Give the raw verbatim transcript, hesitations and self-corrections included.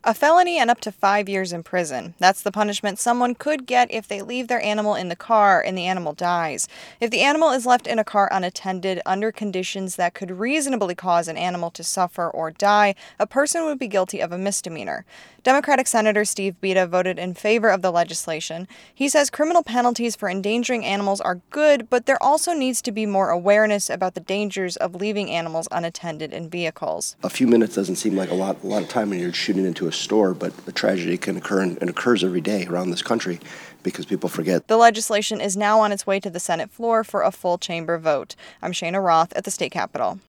A felony and up to five years in prison. That's the punishment someone could get if they leave their animal in the car and the animal dies. If the animal is left in a car unattended under conditions that could reasonably cause an animal to suffer or die, a person would be guilty of a misdemeanor. Democratic Senator Steve Beda voted in favor of the legislation. He says criminal penalties for endangering animals are good, but there also needs to be more awareness about the dangers of leaving animals unattended in vehicles. A few minutes doesn't seem like a lot, a lot of time when you're shooting into a store, but a tragedy can occur and, and occurs every day around this country because people forget. The legislation is now on its way to the Senate floor for a full chamber vote. I'm Shayna Roth at the State Capitol.